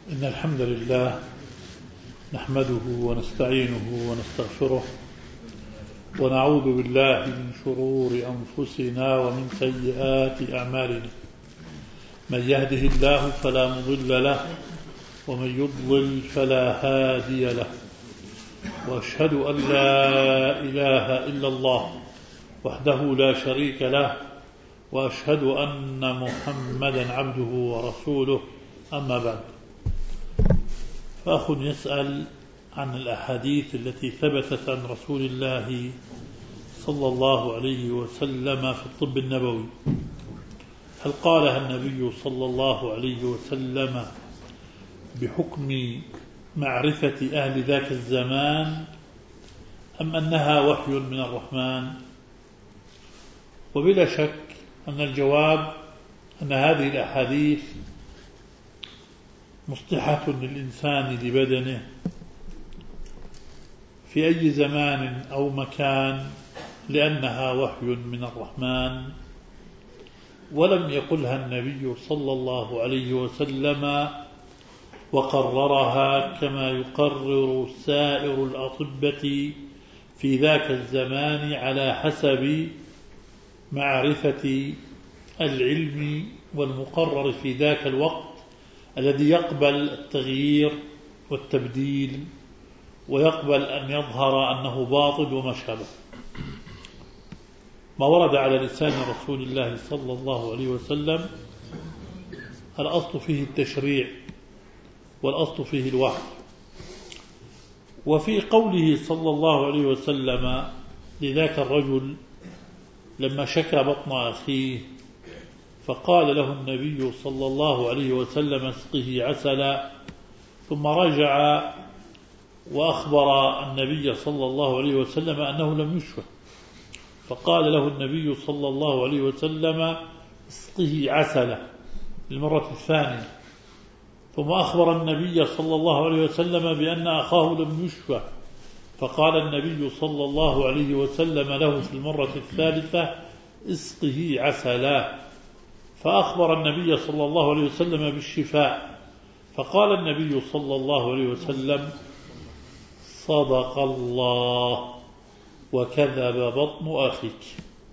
إن الحمد لله نحمده ونستعينه ونستغفره ونعوذ بالله من شرور أنفسنا ومن سيئات أعمالنا. من يهده الله فلا مضل له ومن يضلل فلا هادي له، وأشهد أن لا إله إلا الله وحده لا شريك له، وأشهد أن محمدا عبده ورسوله. أما بعد، فأخ يسأل عن الأحاديث التي ثبتت عن رسول الله صلى الله عليه وسلم في الطب النبوي، هل قالها النبي صلى الله عليه وسلم بحكم معرفة أهل ذاك الزمان أم أنها وحي من الرحمن؟ وبلا شك أن الجواب أن هذه الأحاديث مصلحة للإنسان لبدنه في أي زمان أو مكان، لأنها وحي من الرحمن، ولم يقلها النبي صلى الله عليه وسلم وقررها كما يقرر سائر الأطباء في ذاك الزمان على حسب معرفة العلم والمقرر في ذاك الوقت الذي يقبل التغيير والتبديل ويقبل أن يظهر أنه باطل وما شابه. ما ورد على لسان رسول الله صلى الله عليه وسلم الأصل فيه التشريع والأصل فيه الوحي. وفي قوله صلى الله عليه وسلم لذاك الرجل لما شكى بطن أخيه فقال له النبي صلى الله عليه وسلم اسقه عسلا، ثم رجع وأخبر النبي صلى الله عليه وسلم أنه لم يشفى، فقال له النبي صلى الله عليه وسلم اسقه عسلا للمرة الثانية، ثم أخبر النبي صلى الله عليه وسلم بأن أخاه لم يشفى، فقال النبي صلى الله عليه وسلم له في المرة الثالثة اسقه عسلا، فأخبر النبي صلى الله عليه وسلم بالشفاء، فقال النبي صلى الله عليه وسلم صدق الله وكذب بطن أخيك.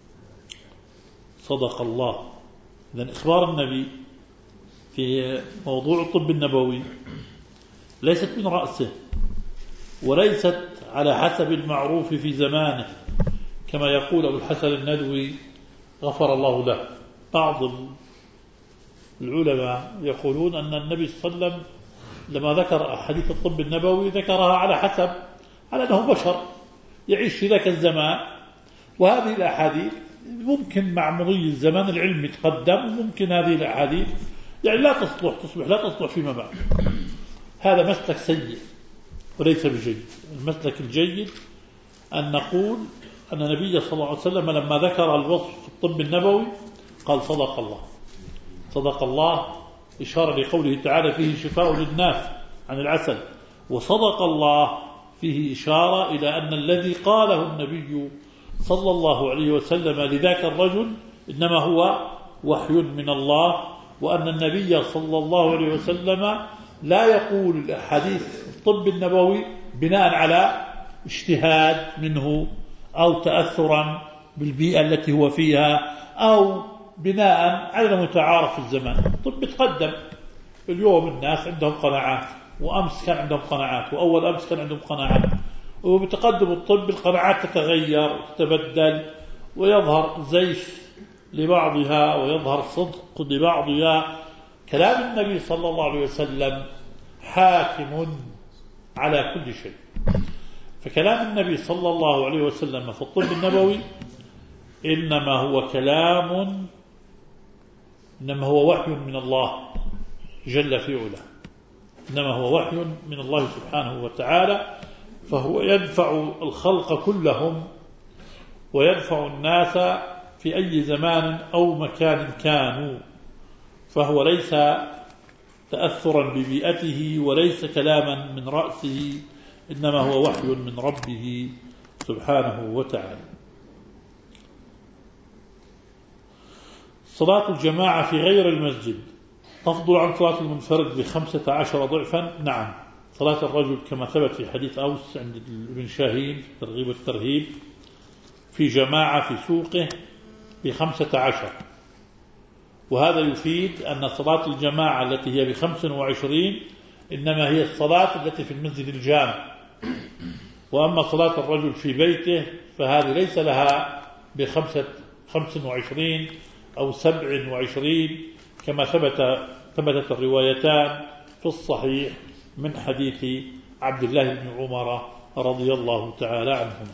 صدق الله. إذن إخبار النبي في موضوع الطب النبوي ليست من رأسه وليست على حسب المعروف في زمانه، كما يقول أبو الحسن الندوي غفر الله له. بعض العلماء يقولون أن النبي صلى الله عليه وسلم لما ذكر أحاديث الطب النبوي ذكرها على أنه بشر يعيش في ذاك الزمان، وهذه الأحاديث ممكن مع مضي الزمان العلم يتقدم، وممكن هذه الأحاديث يعني تصبح لا تصلح فيما بعد. هذا مسلك سيء وليس بجيد. المسلك الجيد أن نقول أن النبي صلى الله عليه وسلم لما ذكر الوصف في الطب النبوي قال صدق الله. صدق الله إشارة لقوله تعالى فيه شفاء للناس عن العسل، وصدق الله فيه إشارة إلى أن الذي قاله النبي صلى الله عليه وسلم لذاك الرجل إنما هو وحي من الله، وأن النبي صلى الله عليه وسلم لا يقول الحديث الطب النبوي بناء على اجتهاد منه أو تأثرا بالبيئة التي هو فيها أو بناء على المتعارف في الزمان. الطب يتقدم، اليوم الناس عندهم قناعات، وأمس كان عندهم قناعات، وأول أمس كان عندهم قناعات، وبتقدم الطب القناعات تتغير وتتبدل، ويظهر زيف لبعضها ويظهر صدق لبعضها. كلام النبي صلى الله عليه وسلم حاكم على كل شيء. فكلام النبي صلى الله عليه وسلم في الطب النبوي إنما هو وحي من الله جل في علاه، إنما هو وحي من الله سبحانه وتعالى، فهو يدفع الخلق كلهم ويدفع الناس في أي زمان أو مكان كانوا، فهو ليس تأثرا ببيئته وليس كلاما من رأسه، إنما هو وحي من ربه سبحانه وتعالى. صلاة الجماعة في غير المسجد تفضل عن صلاة المنفرد ب15 ضعفا. نعم، صلاة الرجل كما ثبت في حديث أوس عند ابن شاهين في الترغيب والترهيب في جماعة في سوقه ب15، وهذا يفيد أن صلاة الجماعة التي هي ب25 إنما هي الصلاة التي في المسجد الجامع، وأما صلاة الرجل في بيته فهذه ليس لها ب25 أو 27 كما ثبتت الروايتان في الصحيح من حديث عبد الله بن عمر رضي الله تعالى عنهما.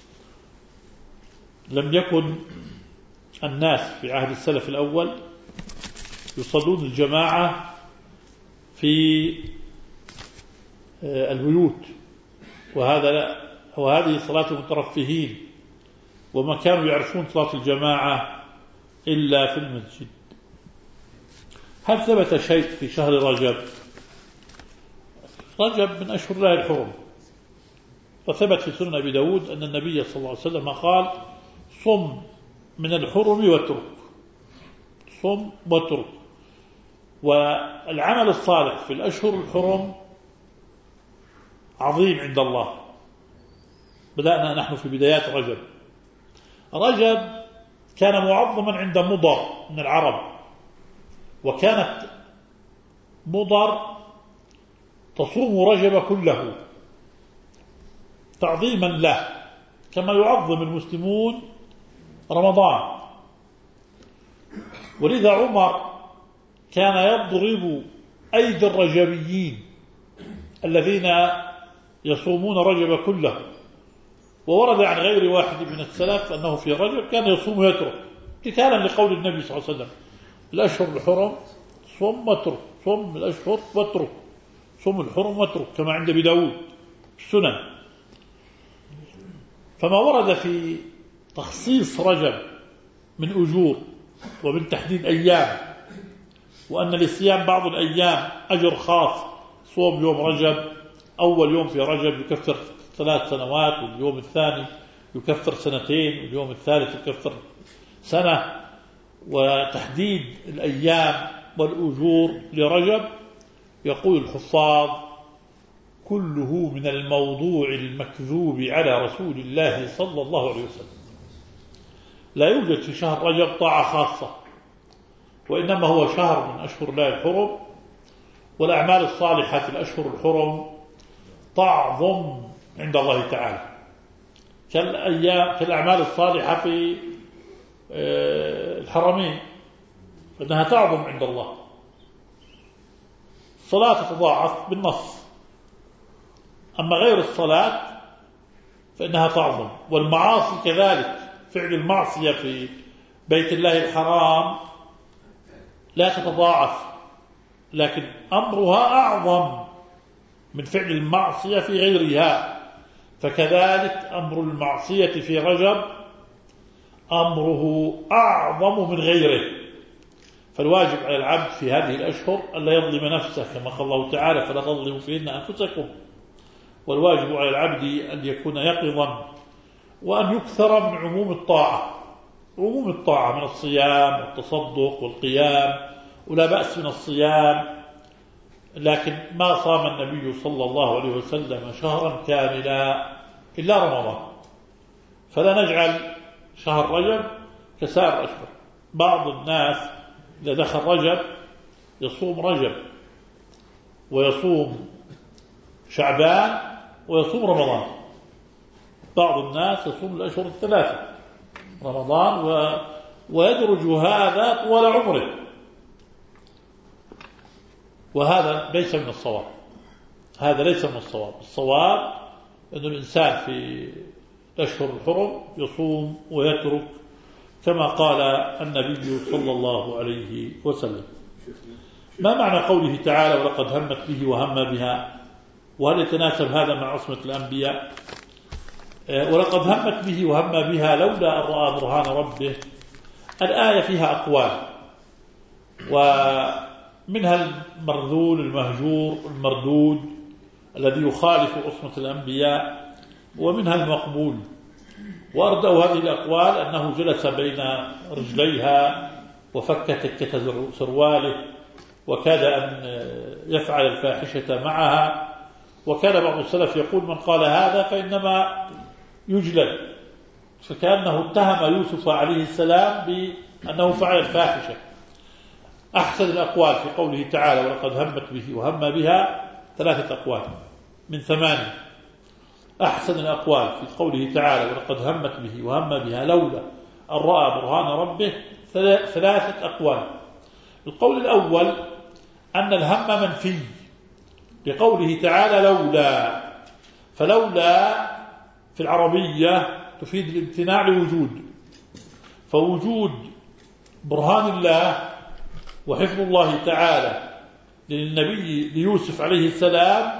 لم يكن الناس في عهد السلف الأول يصلون الجماعة في البيوت، وهذه صلاة المترفهين، وما كانوا يعرفون صلاة الجماعة إلا في المسجد. هل ثبت شيء في شهر رجب؟ رجب من أشهر الله الحرم، وثبت في سنن أبي داود أن النبي صلى الله عليه وسلم قال: صم من الحرم واترك، صم واترك. والعمل الصالح في الأشهر الحرم عظيم عند الله. بدأنا نحن في بدايات رجب. رجب كان معظما عند مضر من العرب، وكانت مضر تصوم رجب كله تعظيما له، كما يعظم المسلمون رمضان. ولذا عمر كان يضرب أيدي الرجبيين الذين يصومون رجب كله. وورد عن غير واحد من السلف أنه في رجب كان يصوم ويترك، امتثالا لقول النبي صلى الله عليه وسلم: الأشهر الحرم صم واترك، صم الأشهر واترك، صم الحرم واترك، كما عند أبي داود السنن. فما ورد في تخصيص رجب من أجور ومن تحديد أيام، وأن للصيام بعض الأيام أجر خاص، صوم يوم رجب أول يوم في رجب يكفر 3 سنوات، واليوم الثاني يكفر 2 سنين، واليوم الثالث يكفر سنة، وتحديد الأيام والأجور لرجب. يقول الحفاظ: كله من الموضوع المكذوب على رسول الله صلى الله عليه وسلم. لا يوجد في شهر رجب طاعة خاصة، وإنما هو شهر من أشهر الله الحرم، والأعمال الصالحة في الأشهر الحرم تعظم عند الله تعالى كالأعمال الصالحة في الحرمين، فإنها تعظم عند الله. الصلاة تتضاعف بالنص، أما غير الصلاة فإنها تعظم. والمعاصي كذلك، فعل المعصية في بيت الله الحرام لا تتضاعف، لكن أمرها أعظم من فعل المعصية في غيرها. فكذلك أمر المعصية في رجب أمره أعظم من غيره. فالواجب على العبد في هذه الأشهر ألا يظلم نفسه، كما قال الله تعالى: فلا تظلموا فيهن أنفسكم. والواجب على العبد أن يكون يقظا، وأن يكثر من عموم الطاعة، عموم الطاعة من الصيام والتصدق والقيام، ولا بأس من الصيام، لكن ما صام النبي صلى الله عليه وسلم شهرا كاملا إلا رمضان، فلا نجعل شهر رجب كسائر الأشهر. بعض الناس إذا دخل رجب يصوم رجب ويصوم شعبان ويصوم رمضان. بعض الناس يصوم الأشهر الثلاثة رمضان ويدرج هذا طول عمره، وهذا ليس من الصواب. هذا ليس من الصواب. الصواب أن الإنسان في الأشهر الحرم يصوم ويترك كما قال النبي صلى الله عليه وسلم. ما معنى قوله تعالى: ولقد همت به وهم بها؟ وهل يتناسب هذا مع عصمة الأنبياء؟ ولقد همت به وهم بها لولا أن رأى برهان ربه. الآية فيها أقوال، ومنها المرذول المهجور المردود الذي يخالف عصمة الأنبياء، ومنها المقبول. وأردأ هذه الأقوال أنه جلس بين رجليها وفك تكة سرواله وكاد أن يفعل الفاحشة معها. وكان بعض السلف يقول من قال هذا فإنما يجلد، فكأنه اتهم يوسف عليه السلام بأنه فعل الفاحشة. أحسن الأقوال في قوله تعالى ولقد همت به وهم بها 3 أقوال من 8. أحسن الأقوال في قوله تعالى ولقد همت به وهم بها لولا أن رأى برهان ربه 3 أقوال. القول الأول أن الهم منفي بقوله تعالى لولا، فلولا في العربية تفيد الامتناع لوجود، فوجود برهان الله وحفظ الله تعالى للنبي ليوسف عليه السلام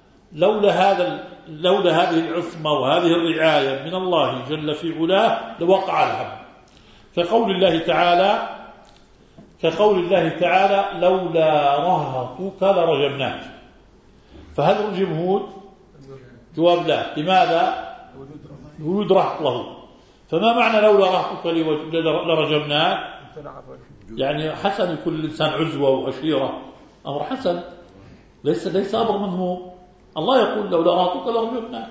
لولا هذه العصمة وهذه الرعاية من الله جل في علاه لوقع الهم. كقول الله تعالى لولا رهطك لرجمناك، فهل رجمه؟ جواب لا. لماذا؟ وجود رهط له. فما معنى لولا رهطك لرجمناك؟ يعني حسن يكون الإنسان عزوة وعشيرة، أمر حسن ليس أمر مذموم. الله يقول لولا رهطك لرجمناك.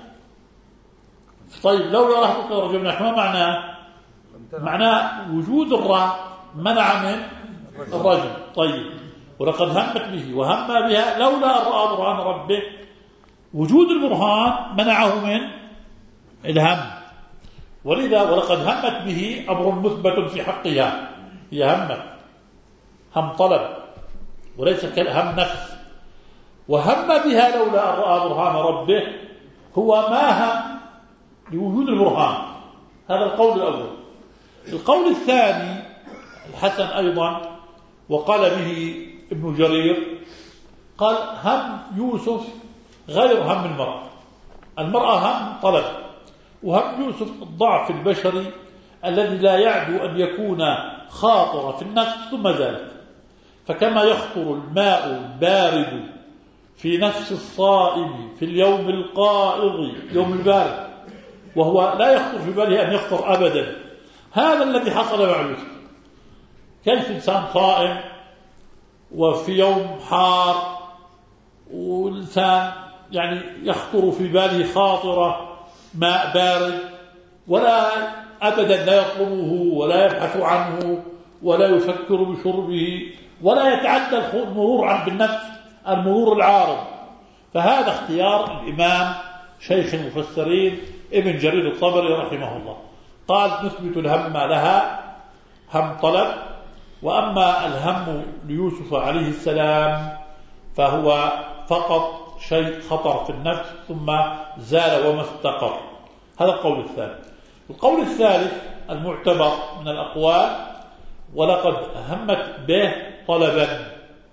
طيب لولا رهطك لرجمناك ما معناه؟ معناه وجود الرهط منع من الرجم. طيب ولقد همت به وهم بها لولا أن رأى برهان ربه، وجود البرهان منعه من الهم. ولذا ولقد همت به أمر مثبت في حقها، هي همت هم طلب وليس كالهم نفس. وهم بها لولا أن رأى برهان ربه هو ما هم لوجود البرهان. هذا القول الأول. القول الثاني الحسن أيضا وقال به ابن جرير، قال هم يوسف غير هم المرأة هم طلب، وهم يوسف الضعف البشري الذي لا يعدو أن يكون خاطر في النفس ثم زالت. فكما يخطر الماء البارد في نفس الصائم في اليوم القائض يوم البارد وهو لا يخطر في باله أن يخطر أبدا، هذا الذي حصل مع يوسف. كيف إنسان صائم وفي يوم حار والإنسان يعني يخطر في باله خاطرة ماء بارد ولا أبدا لا يطلبه ولا يبحث عنه ولا يفكر بشربه ولا يتعدى المرور بالنفس المرور العارض. فهذا اختيار الإمام شيخ المفسرين ابن جرير الطبري رحمه الله، قال نثبت الهم لها هم طلب، وأما الهم ليوسف عليه السلام فهو فقط شيء خطر في النفس ثم زال وما استقر. هذا القول الثاني. القول الثالث المعتبر من الأقوال ولقد همت به طلبا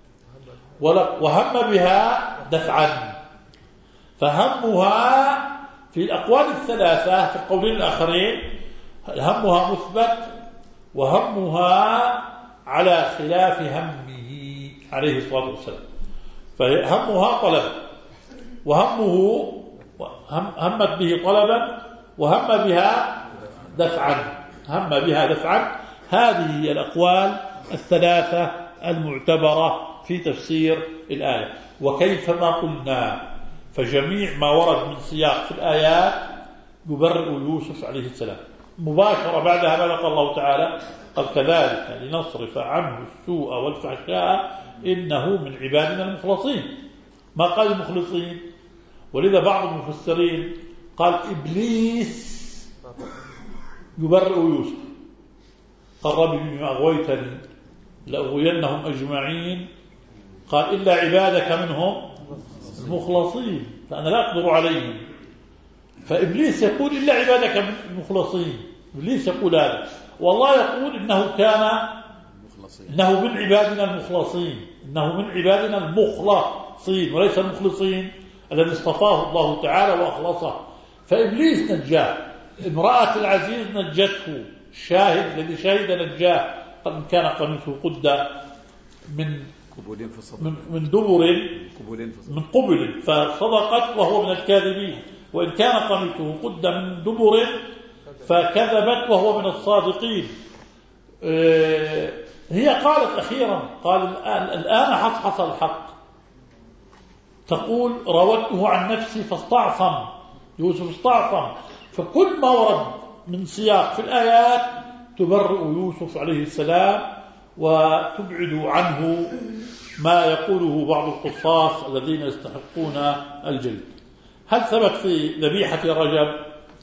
وهم بها دفعا، فهمها في الأقوال الثلاثة في القولين الآخرين همها مثبت وهمها على خلاف همه عليه الصلاة والسلام. فهمها طلب وهمه همت به طلبا وهم بها دفعا. هذه هي الأقوال الثلاثة المعتبرة في تفسير الآية. وكيفما قلنا فجميع ما ورد من سياق في الآيات يبرئ يوسف عليه السلام. مباشرة بعدها ماذا قال الله تعالى؟ قال كذلك لنصرف عنه السوء والفحشاء إنه من عبادنا المخلصين. ما قال المخلصين؟ ولذا بعض المفسرين قال إبليس يبرئ يوسف، قال ربي بما أغويتني لأغوينهم أجمعين، قال إلا عبادك منهم المخلصين فأنا لا أقدر عليهم. فإبليس يقول إلا عبادك المخلصين، إبليس يقول هذا، والله يقول إنه من عبادنا المخلصين وليس المخلصين الذي اصطفاه الله تعالى وأخلصه. فإبليس نجاه، امرأة العزيز نجته، الشاهد الذي شهد نجاه، قد كان قميصه قد من دبر من قبل فصدقت وهو من الكاذبين، وإن كان قميصه قد من دبر فكذبت وهو من الصادقين. هي قالت أخيرا، قال الآن حصل الحق. تقول راودته عن نفسي فاستعصم، يوسف استعصم. فكل ما ورد من سياق في الآيات تبرئ يوسف عليه السلام وتبعد عنه ما يقوله بعض القصاص الذين يستحقون الجلد. هل ثبت في ذبيحة رجب؟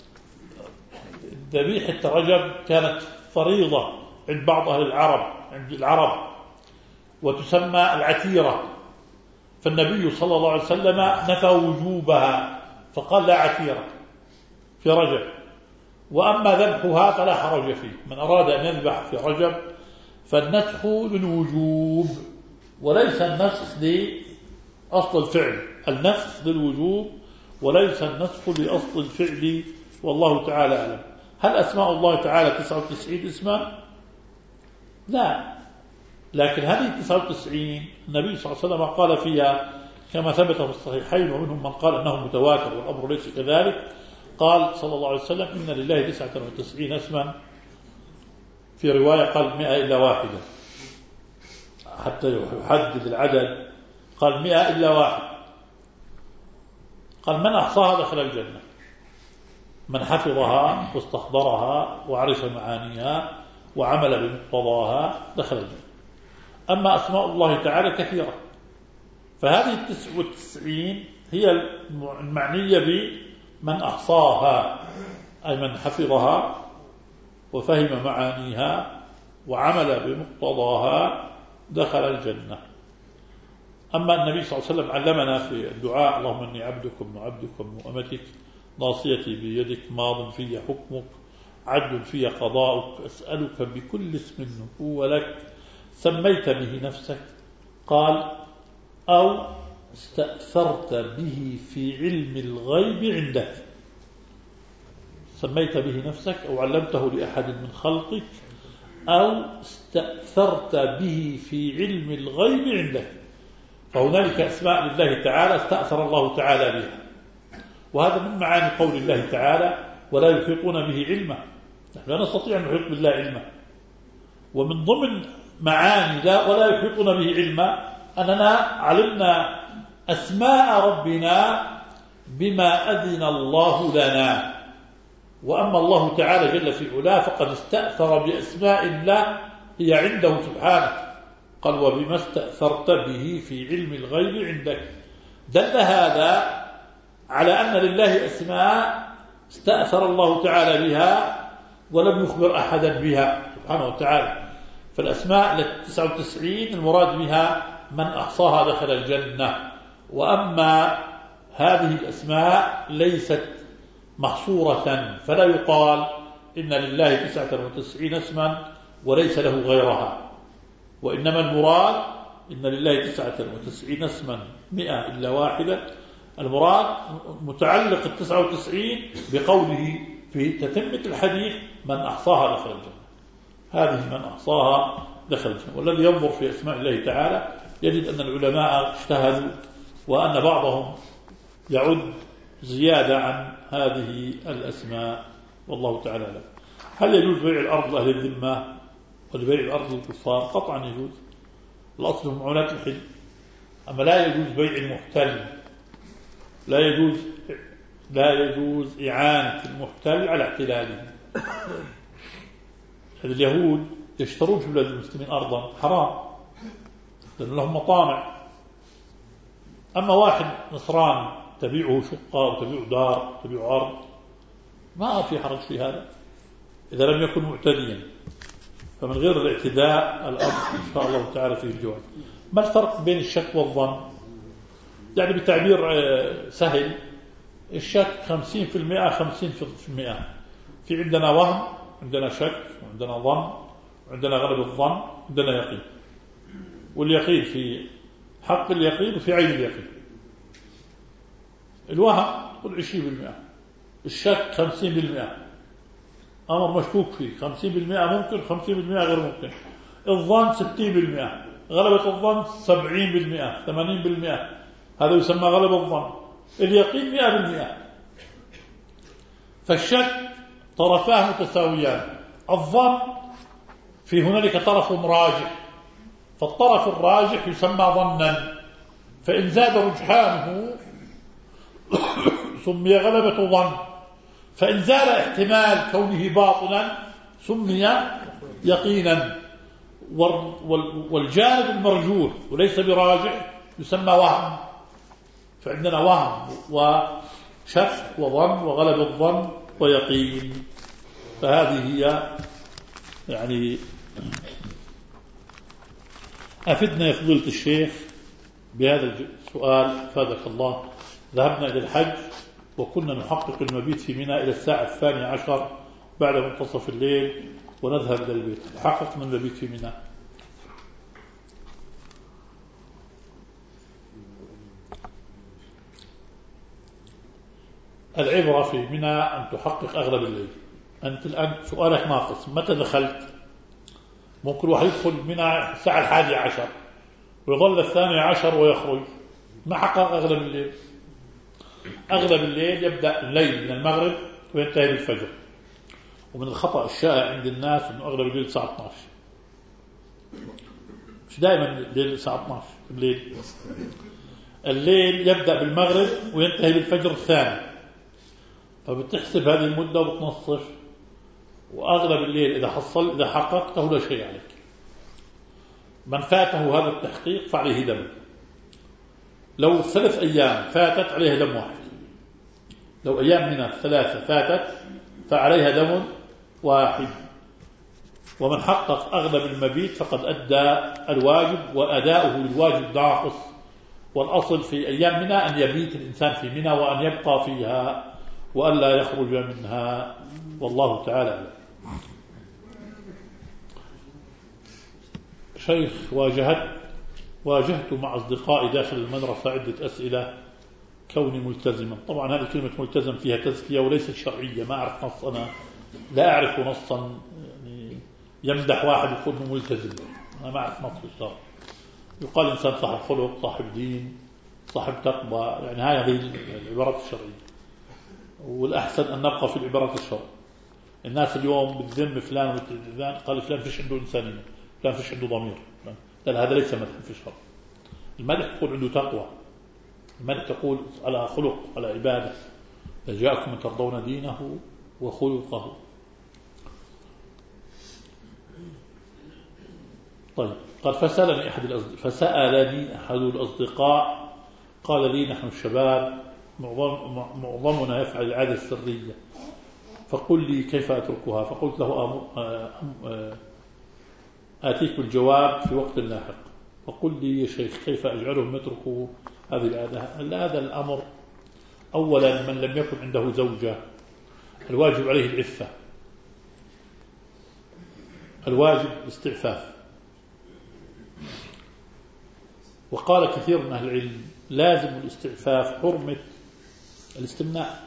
ذبيحة رجب كانت فريضة عند بعض أهل العرب وتسمى العتيرة، فالنبي صلى الله عليه وسلم نفى وجوبها فقال لا عتيرة في رجب. وأما ذبحها فلا حرج فيه، من أراد أن يذبح في رجب فالنسخ للوجوب وليس النسخ لأصل الفعل، النسخ للوجوب وليس النسخ لأصل الفعل، والله تعالى أعلم. هل أسماء الله تعالى 99 اسما؟ لا، لكن هذه 99 النبي صلى الله عليه وسلم قال فيها كما ثبت في الصحيحين، ومنهم من قال أنه متواتر والأمر ليس كذلك. قال صلى الله عليه وسلم إن لله 99 اسما، في رواية قال 100 إلا واحدة، حتى يحدد العدد قال 100 إلا واحد. قال من أحصاها دخل الجنة، من حفظها واستحضرها وعرف معانيها وعمل بمقتضاها دخل الجنة. أما أسماء الله تعالى كثيرة، فهذه 99 هي المعنية بمن أحصاها، أي من حفظها وفهم معانيها وعمل بمقتضاها دخل الجنة. أما النبي صلى الله عليه وسلم علمنا في الدعاء اللهم إني عبدك ابن عبدك ابن أمتك ناصيتي بيدك ماض في حكمك عدل في قضاؤك أسألك بكل اسم هو لك سميت به نفسك، قال أو استأثرت به في علم الغيب عندك، سميت به نفسك أو علمته لأحد من خلقك أو استأثرت به في علم الغيب عندك. فهنالك أسماء لله تعالى استأثر الله تعالى بها، وهذا من معاني قول الله تعالى ولا يحيطون به علما. نحن لا نستطيع أن نحيط بالله علما، ومن ضمن معاني ولا يحيطون به علما أننا علمنا أسماء ربنا بما أذن الله لنا. وأما الله تعالى جل في علاه فقد استأثر بأسماء الله هي عنده سبحانه، قال وبما استأثرت به في علم الغيب عندك. دل هذا على أن لله أسماء استأثر الله تعالى بها ولم يخبر أحدا بها سبحانه وتعالى. فالأسماء 99 المراد بها من أحصاها دخل الجنة. وأما هذه الأسماء ليست محصورة، فلا يقال إن لله 99 اسما وليس له غيرها، وإنما المراد إن لله 99 اسما 100 إلا واحدة. المراد متعلق 99 بقوله في تتمة الحديث من أحصاها دخل الجنة، هذه من أحصاها دخل الجنة. والذي ينظر في أسماء الله تعالى يجد أن العلماء اجتهدوا وأن بعضهم يعد زيادة عن هذه الأسماء، والله تعالى أعلم. هل يجوز بيع الأرض لأهل الذمة وبيع الأرض للكفار؟ قطعا يجوز، الأصل في معونات الحل. أما لا يجوز بيع المحتل، لا يجوز إعانة المحتل على احتلاله. هذه اليهود يشترون في بلاد المسلمين أرضا حرام لأن لهم مطامع. أما واحد نصران تبيعه شقة وتبيعه دار تبيعه أرض ما في حرج في هذا إذا لم يكن معتديا، فمن غير الاعتداء الأصل إن شاء الله تعالى فيه الجواز. ما الفرق بين الشك والظن؟ يعني بتعبير سهل، الشك 50% 50%. في عندنا وهم، عندنا شك، عندنا ظن، عندنا غلب الظن، عندنا يقين. واليقين في حق اليقين وفي عين اليقين. الوهم قل 20%، الشك 50%، أمر مشكوك فيه 50% ممكن 50% غير ممكن. الظن 60%، غلبة الظن 70% 80%، هذا يسمى غلب الظن. اليقين 100%. فالشك طرفاه متساويان، الظن في هنالك طرف راجح، فالطرف الراجح يسمى ظنا، فإن زاد رجحانه سمي غلبة ظن، فإن زال احتمال كونه باطلا سمي يقينا. والجانب المرجوح وليس براجح يسمى وهم، فعندنا وهم وشك وظن وغلب الظن ويقين. فهذه هي يعني. أفدنا يا فضيلة الشيخ بهذا السؤال فادك الله. ذهبنا إلى الحج وكنا نحقق المبيت في منى إلى الساعة 12 بعد منتصف الليل ونذهب إلى البيت. حققنا المبيت في منى. العبرة في منى أن تحقق أغلب الليل. أنت الآن سؤالك ناقص، متى دخلت؟ ممكن واحد يدخل منى الساعة 11 ويظل 12 ويخرج، ما حقق أغلب الليل. أغلب الليل يبدأ الليل من المغرب وينتهي بالفجر. ومن الخطأ الشائع عند الناس أنه أغلب الليل الساعة 12. مش دائما الليل الساعة 12 الليل. الليل يبدأ بالمغرب وينتهي بالفجر الثاني، فبتحسب هذه المدة وبتنصف. وأغلب الليل إذا حققته لا شيء عليك. من فاته هذا التحقيق فعليه دم. لو 3 أيام فاتت عليها دم واحد. لو أيام من 3 فاتت فعليها دم واحد. ومن حقق أغلب المبيت فقد أدى الواجب، وأداؤه للواجب ناقص. والأصل في أيام منى أن يبيت الإنسان في منى وأن يبقى فيها وأن لا يخرج منها، والله تعالى. شيخ، واجهت مع أصدقائي داخل المدرسة عدة أسئلة كوني ملتزما. طبعا هذه كلمة ملتزم فيها تزكية وليست شرعية. ما أعرف نص، أنا لا أعرف نصا يعني يمدح واحد يقول إنه ملتزم. أنا ما أعرف نص الشرع. يقال إنسان صاحب خلق، صاحب دين، صاحب تقوى، يعني هذه العبارات الشرعية. والأحسن أن نبقى في العبارات الشرعية. الناس اليوم بتذم فلان وتذم، قال فلان فيش عنده إنسانية، فلان فيش عنده ضمير. لا، هذا ليس مدح في الشرع. المدح تقول عنده تقوى، المدح تقول على خلق، على عبادة. إذا جاءكم من ترضون دينه وخلقه. طيب، قال فسألني أحد الأصدقاء قال لي نحن الشباب معظمنا يفعل العادة السرية، فقل لي كيف أتركها؟ فقلت له آتيك الجواب في وقت لاحق. فقل لي يا شيخ كيف أجعلهم يتركوا هذه العادة؟ هذا الأمر أولا من لم يكن عنده زوجة الواجب عليه العفة، الواجب الاستعفاف. وقال كثير من أهل العلم لازم الاستعفاف حرمة الاستمناء.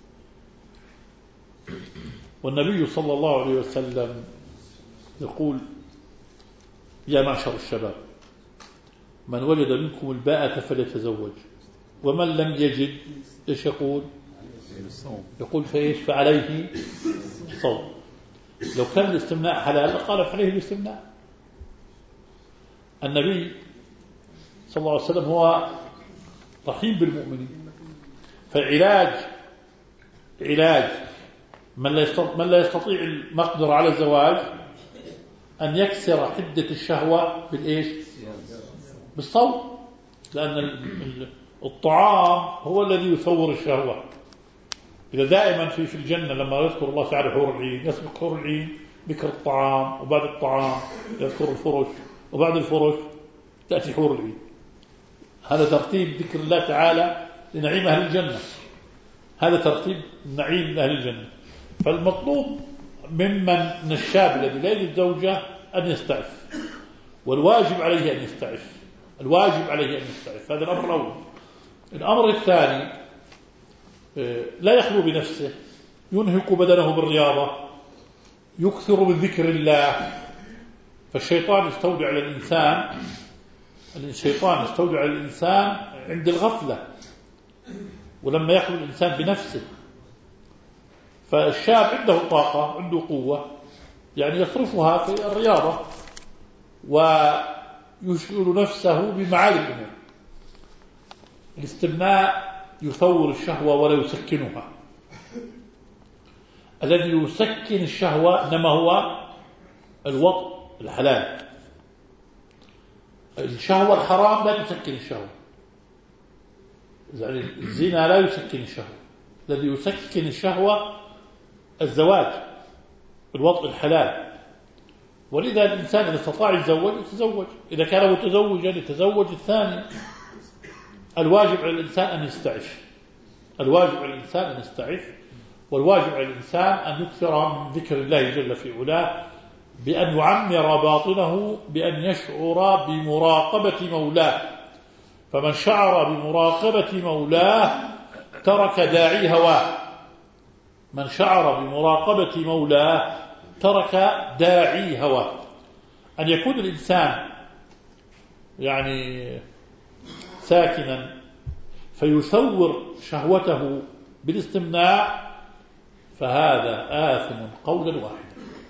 والنبي صلى الله عليه وسلم يقول يا معشر الشباب من وجد منكم الباءة فليتزوج، ومن لم يجد ايش يقول؟ فايش؟ فعليه الصوم. لو كان الاستمناء حلال قال فعليه الاستمناء. النبي صلى الله عليه وسلم هو رحيم بالمؤمنين، فعلاج من لا يستطيع المقدرة على الزواج أن يكسر حدة الشهوة بالإيش؟ بالصوم، لأن الطعام هو الذي يثور الشهوة. إذا دائما في الجنة لما يذكر الله تعالى حور العين يسبق حور العين ذكر الطعام، وبعد الطعام يذكر الفرش، وبعد الفرش تأتي حور العين. هذا ترتيب ذكر الله تعالى لنعيم أهل الجنة، هذا ترتيب نعيم أهل الجنة. فالمطلوب من الشاب الذي لا يجد زوجة أن يستعف، والواجب عليه أن يستعف، هذا الأمر الأول. الأمر الثاني لا يخلو بنفسه، ينهك بدنه بالرياضة، يكثر من ذكر الله. فالشيطان يستولي على الإنسان عند الغفلة، ولما يخلو الإنسان بنفسه. فالشاب عنده طاقة، عنده قوة، يعني يصرفها في الرياضة ويشغل نفسه بمعالي الأمور. الاستمناء يثور الشهوة ولا يسكنها. الذي يسكن الشهوة إنما هو الوطء الحلال. الشهوة الحرام لا تسكن الشهوة، يعني الزنا لا يسكن الشهوة. الذي يسكن الشهوة الزواج، الوطء الحلال. ولذا الإنسان إذا استطاع يتزوج، إذا كان متزوجا يتزوج الثاني. الواجب على الإنسان أن يستعف، الواجب على الإنسان أن يستعف، والواجب على الإنسان أن يكثر من ذكر الله جل في علاه، بأن يعمر باطنه، بأن يشعر بمراقبة مولاه. فمن شعر بمراقبة مولاه ترك داعي هواه. من شعر بمراقبة مولاه ترك داعي هواه. أن يكون الإنسان يعني ساكنا فيثور شهوته بالاستمناء، فهذا آثم قولا واحدا.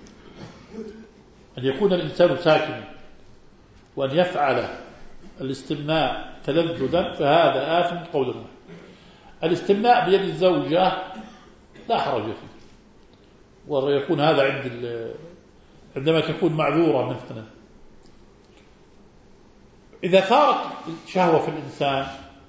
أن يكون الإنسان ساكنا وأن يفعل الاستمناء تلذذا، فهذا آثم قولا واحدا. الاستمناء بيد الزوجة لا حرج فيه، ويكون هذا عندما تكون معذورة. مثلا إذا ثارت شهوة في الإنسان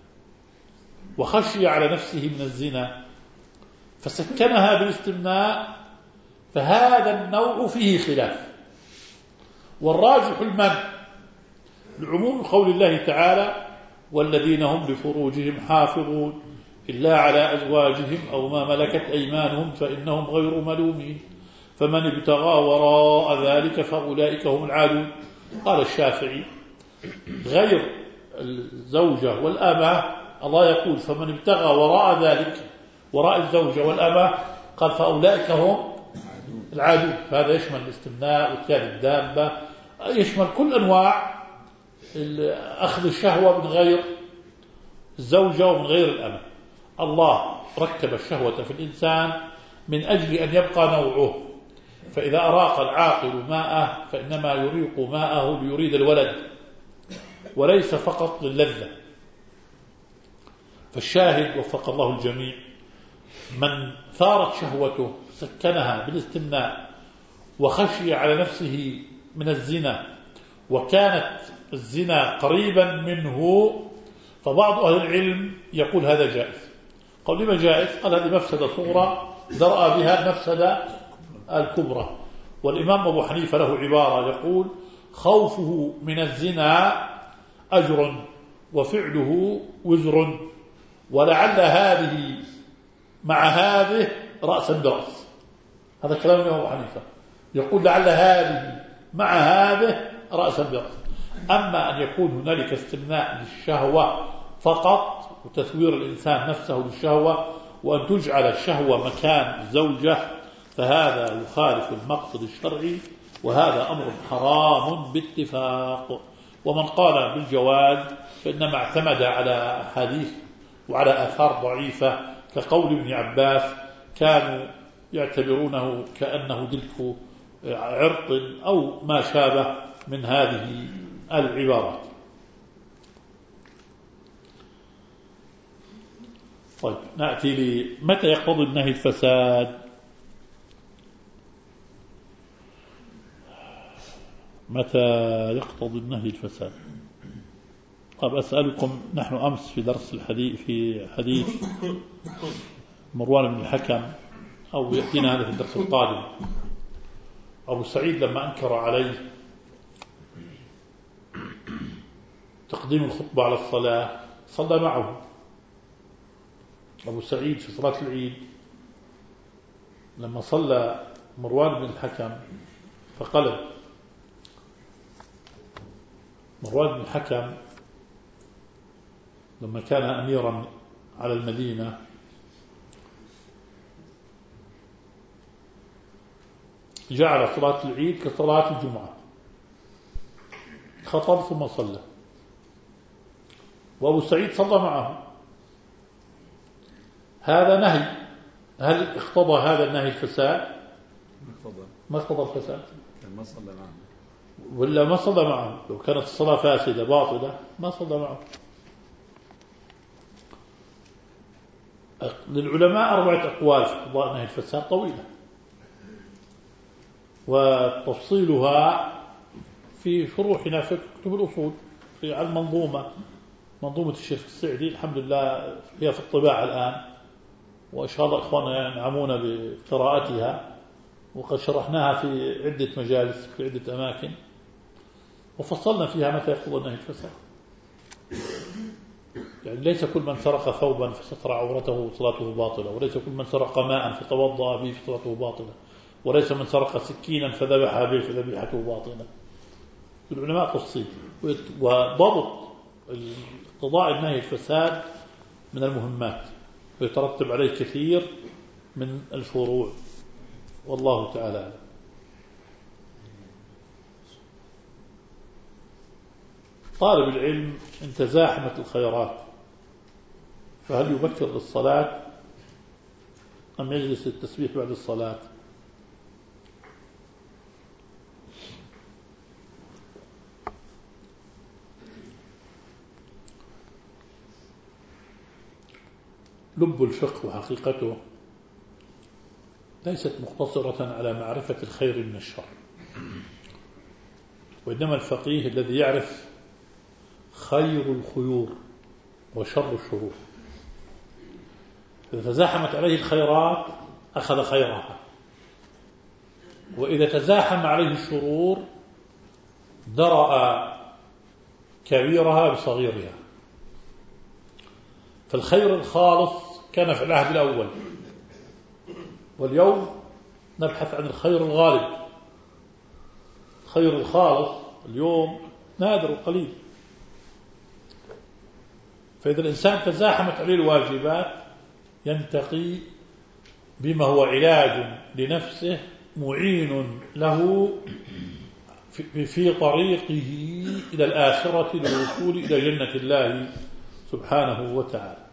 وخشي على نفسه من الزنا فسكنها بالاستمناء، فهذا النوع فيه خلاف، والراجح المنع لعموم قول الله تعالى: والذين هم لفروجهم حافظون إلا على أزواجهم أو ما ملكت أيمانهم فإنهم غير ملومين فمن ابتغى وراء ذلك فأولئك هم العادون. قال الشافعي: غير الزوجة والأمة الله يقول فمن ابتغى وراء ذلك، وراء الزوجة والأمة، قال فأولئك هم العادون. فهذا يشمل الاستمناء واتيان الدابة، يشمل كل أنواع أخذ الشهوة من غير الزوجة ومن غير الأمة. الله ركب الشهوة في الإنسان من أجل أن يبقى نوعه، فإذا أراق العاقل ماءه فإنما يريق ماءه ليريد الولد وليس فقط للذة. فالشاهد وفق الله الجميع: من ثارت شهوته سكنها بالاستمناء وخشي على نفسه من الزنا وكانت الزنا قريبا منه، فبعض أهل العلم يقول هذا جائز. قال: لما جائز؟ قال: هذه مفسدة صغرى درأ بها المفسدة الكبرى. والإمام أبو حنيفة له عبارة يقول: خوفه من الزنا أجر وفعله وزر، ولعل هذه مع هذه رأسا برأس. هذا كلام الإمام أبو حنيفة، يقول لعل هذه مع هذه رأسا برأس. أما أن يكون هنالك استمناء للشهوة فقط وتثوير الإنسان نفسه للشهوة وأن تجعل الشهوة مكان الزوجة، فهذا يخالف المقصد الشرعي، وهذا أمر حرام باتفاق. ومن قال بالجواز فإنما اعتمد على أحاديث وعلى آثار ضعيفة كقول ابن عباس: كانوا يعتبرونه كأنه دلك عرق أو ما شابه من هذه العبارات. طيب، نأتي متى يقتضي النهي الفساد؟ متى يقتضي النهي الفساد؟ طيب، أسألكم، نحن أمس في درس الحديث في حديث مروان بن الحكم، أو يأتينا هذا في الدرس القادم، أبو سعيد لما أنكر عليه تقديم الخطبة على الصلاة صلى معه. أبو سعيد في صلاة العيد لما صلى مروان بن الحكم فقلب. مروان بن الحكم لما كان أميرا على المدينة جعل صلاة العيد كصلاة الجمعة، خطب ثم صلى، وأبو سعيد صلى معه. هذا نهي. هل اقتضى هذا النهي الفساد؟ ما اقتضى الفساد، ما صلى معه ولا ما صلى معه. لو كانت الصلاة فاسدة باطلة ما صلى معه. للعلماء 4 أقوال في قضاء نهي الفساد طويلة، وتفصيلها في شروحنا في كتب الأصول في المنظومة، منظومة الشيخ السعدي الحمد لله هي في الطباعة الآن، وإن شاء الله إخواننا ينعمون بقراءتها، وقد شرحناها في عدة مجالس في عدة أماكن، وفصلنا فيها متى يقضى نهي الفساد. يعني ليس كل من سرق ثوبا فستر عورته صلاته باطلة، وليس كل من سرق ماء فتوضأ به فصلاته باطلة، وليس من سرق سكينا فذبحها به فذبيحته باطلة. العلماء تفصيل، وضبط قضاء النهي الفساد من المهمات، ويترتب عليه كثير من الفروع، والله تعالى أعلم. طالب العلم إن تزاحمت الخيرات فهل يبكر للصلاة أم يجلس للتسبيح بعد الصلاة؟ لب الفقه وحقيقته ليست مقتصرة على معرفة الخير من الشر، وإنما الفقيه الذي يعرف خير الخيور وشر الشرور. إذا تزاحمت عليه الخيرات أخذ خيرها، وإذا تزاحم عليه الشرور درأ كبيرها بصغيرها. فالخير الخالص كان في العهد الأول، واليوم نبحث عن الخير الغالب. الخير الخالص اليوم نادر وقليل. فإذا الإنسان تزاحمت عليه الواجبات ينتقي بما هو علاج لنفسه معين له في طريقه إلى الآخرة للوصول إلى جنة الله سبحانه وتعالى.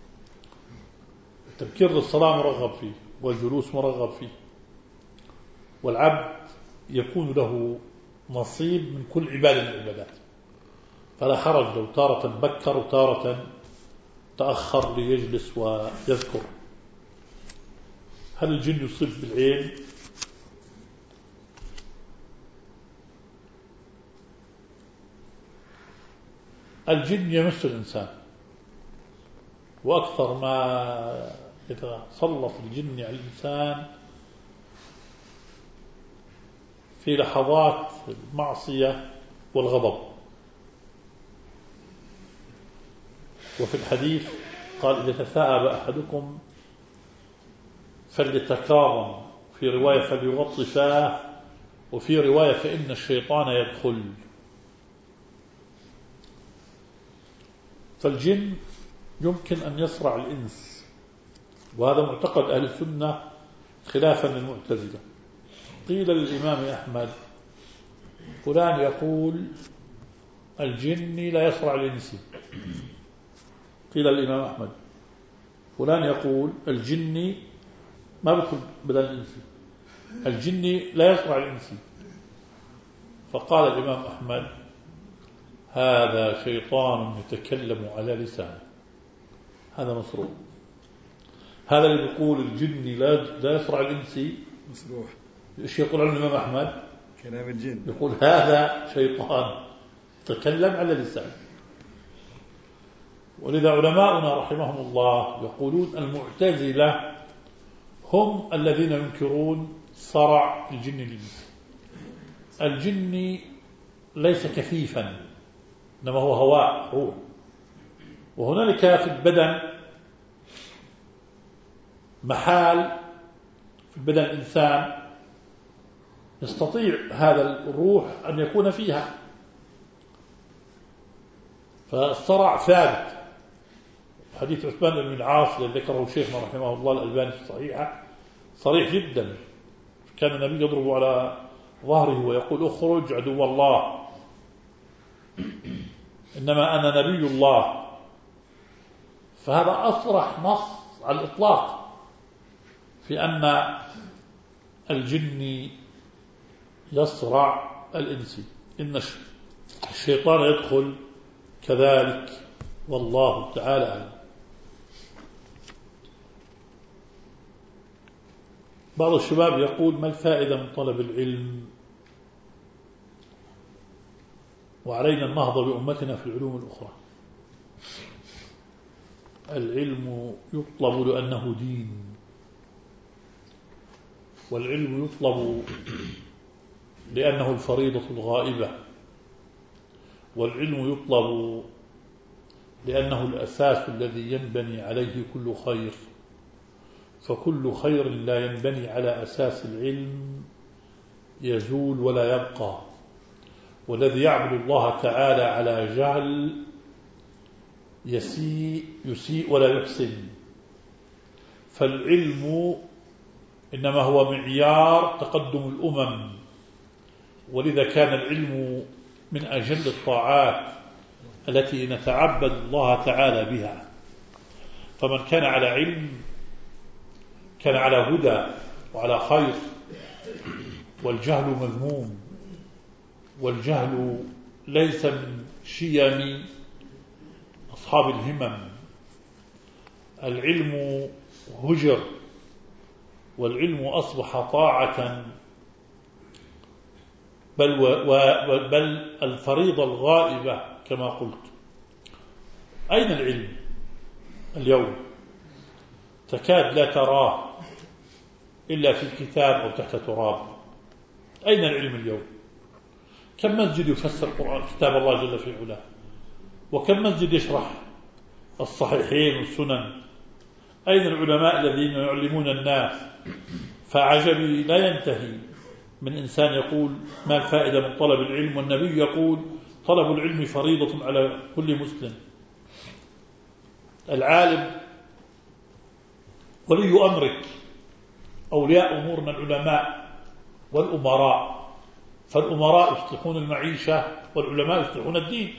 التبكير للصلاة مرغب فيه، والجلوس مرغب فيه، والعبد يكون له نصيب من كل عبادة من العبادات، فلا حرج لو تارة بكر وتارة تأخر ليجلس ويذكر. هل الجن يصيب بالعين؟ الجن يمس الإنسان، وأكثر ما يتسلط الجن على الإنسان في لحظات المعصية والغضب. وفي الحديث قال إذا تثاءب أحدكم فليتكاظم، في رواية فليغطي فاه، وفي رواية فإن الشيطان يدخل. فالجن يمكن أن يصرع الإنس، وهذا معتقد أهل السنة خلافا للمعتزلة. قيل للإمام أحمد فلان يقول الجن لا يصرع الإنس، قيل للإمام أحمد فلان يقول الجن ما بدخل بدل الإنس، الجن لا يصرع الإنس. فقال الإمام أحمد هذا شيطان يتكلم على لسانه، هذا مصروف. هذا اللي بيقول الجن لا يصرع الإنس مصروف، ايش يقول عن الإمام أحمد؟ كلام الجن، يقول هذا شيطان تكلم على لسانه. ولذا علماؤنا رحمهم الله يقولون المعتزلة هم الذين ينكرون صرع الجن للإنس. الجن ليس كثيفا، إنما هو هواء روح، وهنالك في البدن محال في بدن الإنسان يستطيع هذا الروح أن يكون فيها، فالصرع ثابت. حديث عثمان بن العاص الذي ذكره شيخنا رحمه الله الألباني في الصحيحة صريح جدا. كان النبي يضرب على ظهره ويقول اخرج عدو الله، إنما أنا نبي الله. فهذا أصرح نص على الإطلاق في أن الجن يصرع الإنسي. إن الشيطان يدخل كذلك، والله تعالى أعلم. بعض الشباب يقول: ما الفائدة من طلب العلم وعلينا النهضة بأمتنا في العلوم الأخرى؟ العلم يطلب لأنه دين، والعلم يطلب لأنه الفريضة الغائبة، والعلم يطلب لأنه الأساس الذي ينبني عليه كل خير، فكل خير لا ينبني على أساس العلم يزول ولا يبقى، والذي يعبد الله تعالى على جهل يسيء ولا يحسن. فالعلم إنما هو معيار تقدم الأمم، ولذا كان العلم من أجل الطاعات التي نتعبد الله تعالى بها. فمن كان على علم كان على هدى وعلى خير، والجهل مذموم، والجهل ليس من شيم أصحاب الهمم. العلم هجر، والعلم أصبح طاعة، بل الفريضة الغائبة كما قلت. أين العلم اليوم؟ تكاد لا تراه إلا في الكتاب أو تحت تراب. أين العلم اليوم؟ كم مسجد يفسر كتاب الله جل في علاه، وكم مسجد يشرح الصحيحين والسنن؟ أين العلماء الذين يعلمون الناس؟ فعجبي لا ينتهي من إنسان يقول: ما الفائدة من طلب العلم؟ والنبي يقول: طلب العلم فريضة على كل مسلم. العالم ولي أمرك، أولياء أمورنا العلماء والأمراء، فالأمراء يصلحون المعيشة والعلماء يصلحون الدين.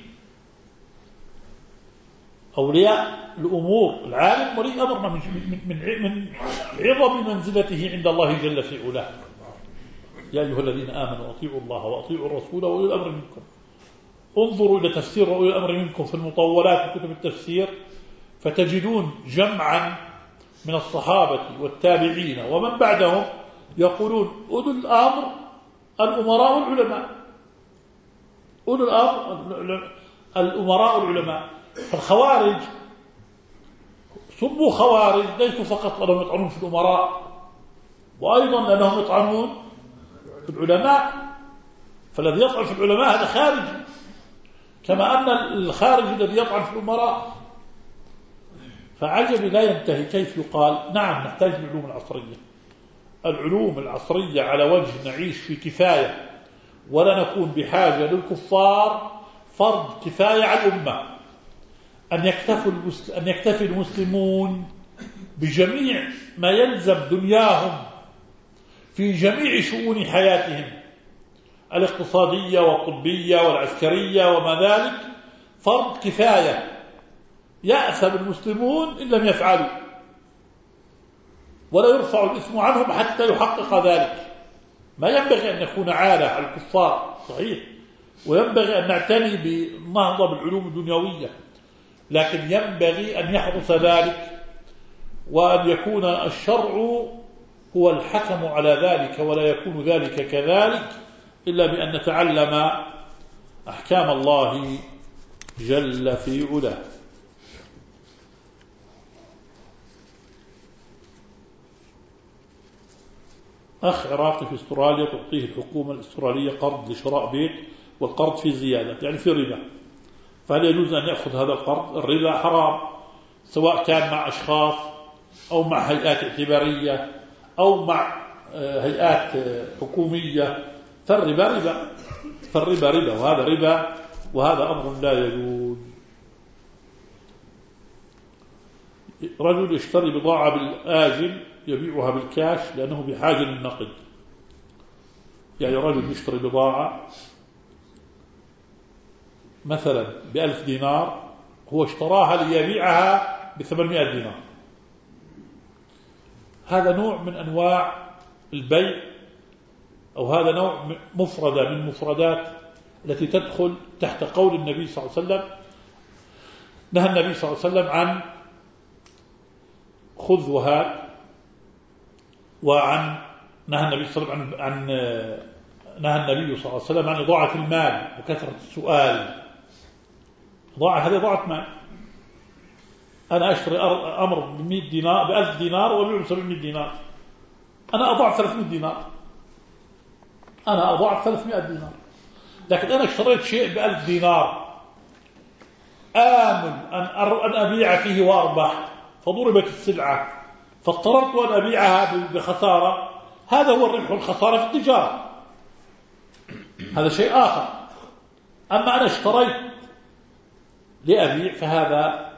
أولياء الأمور، العالم ولي أمرنا من عظم منزلته عند الله جل في علاه. يا أيها الذين آمنوا أطيعوا الله وأطيعوا الرسول وأولي الأمر منكم. انظروا إلى تفسير أولي الأمر منكم في المطولات في كتب التفسير، فتجدون جمعا من الصحابة والتابعين ومن بعدهم يقولون: أولو الأمر الأمراء والعلماء، أولو الأمر الأمراء والعلماء. فالخوارج سموا خوارج ليسوا فقط لأنهم يطعنون في الأمراء، وأيضا لأنهم يطعنون في العلماء. فالذي يطعن في العلماء هذا خارج، كما أن الخارج الذي يطعن في الأمراء. فعجب لا ينتهي كيف يقال: نعم نحتاج للعلوم العصرية. العلوم العصرية على وجه نعيش في كفاية، ولا نكون بحاجة للكفار. فرض كفاية على الأمة أن يكتفي المسلمون بجميع ما يلزم دنياهم في جميع شؤون حياتهم الاقتصادية والطبية والعسكرية وما ذلك. فرض كفاية يأثم المسلمون إن لم يفعلوا، ولا يرفع الإثم عنهم حتى يحقق ذلك. ما ينبغي أن يكون عالة على الكفار، صحيح، وينبغي أن نعتني بالنهضة بالعلوم الدنيوية، لكن ينبغي أن يحرص ذلك، وأن يكون الشرع هو الحكم على ذلك، ولا يكون ذلك كذلك إلا بأن نتعلم أحكام الله جل في علاه. أخ عراقي في استراليا تعطيه الحكومة الأسترالية قرض لشراء بيت، والقرض فيه زيادة يعني في ربا، فهل يجوز أن يأخذ هذا القرض؟ الربا حرام، سواء كان مع أشخاص أو مع هيئات اعتبارية أو مع هيئات حكومية. فالربا ربا، وهذا ربا، وهذا أمر لا يجوز. رجل يشتري بضاعة بالآجل يبيعها بالكاش لأنه بحاجة للنقد. يعني رجل يشتري بضاعة مثلا ب1000 دينار، هو اشتراها ليبيعها ب800 دينار. هذا نوع من أنواع البيع أو هذا نوع مفردة من مفردات التي تدخل تحت قول النبي صلى الله عليه وسلم. نهى النبي صلى الله عليه وسلم عن خذ وهات، وعن نهى النبي صلى الله عليه وسلم عن إضاعة المال وكثرة السؤال. هذه إضاعة مال. أنا أشتري أمر ب100 دينار ب1000 دينار وأبيعه ب700 دينار، أنا أضاع 300 دينار، أنا أضاع 300 دينار. لكن أنا اشتريت شيء ب1000 دينار آمن أن أبيع فيه وأربح، فضربت السلعة فاضطررت أن أبيعها بخسارة، هذا هو الربح والخسارة في التجارة، هذا شيء آخر. أما أنا اشتريت لأبيع فهذا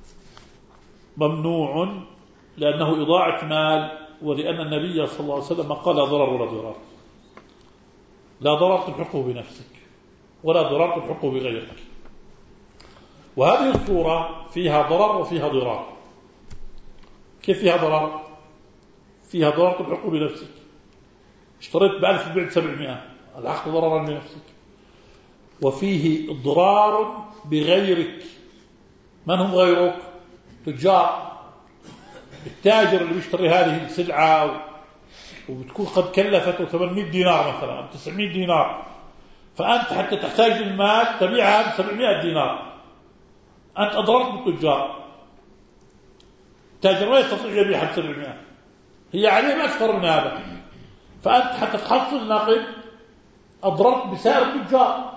ممنوع، لأنه إضاعة مال، ولأن النبي صلى الله عليه وسلم قال لا ضرر ولا ضرار. لا ضرر تلحقه بنفسك ولا ضرر تلحقه بغيرك. وهذه الصورة فيها ضرر وفيها ضرار. كيف فيها ضرر؟ فيها ضرر تلحقه بنفسك، اشتريت ب1000 بعد 700، الحق ضررا بنفسك. وفيه ضرار بغيرك. من هم غيرك؟ تجار. التاجر اللي بيشتري هذه السلعة وبتكون قد كلفته 800 دينار مثلا أو 900 دينار، فأنت حتى تحتاج المال تبيعها ب700 دينار، أنت أضررت بالتجار. التاجر لا يستطيع يبيعها ب700، هي عليه أكثر من هذا، فأنت حتى تحصل نقد أضررت بسائر التجار.